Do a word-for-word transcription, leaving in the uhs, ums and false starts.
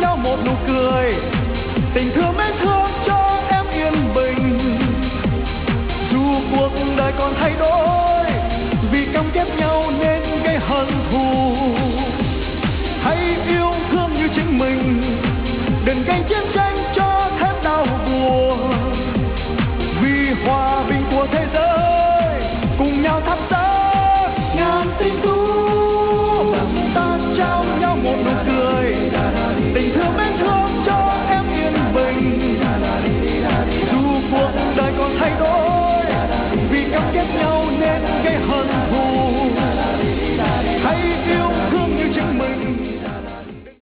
nhau một nụ cười, tình thương mến thương cho em yên bình. Dù cuộc đời còn thay đổi, vì căm ghét nhau nên gây hận thù, hãy yêu thương như chính mình, đừng ganh chiến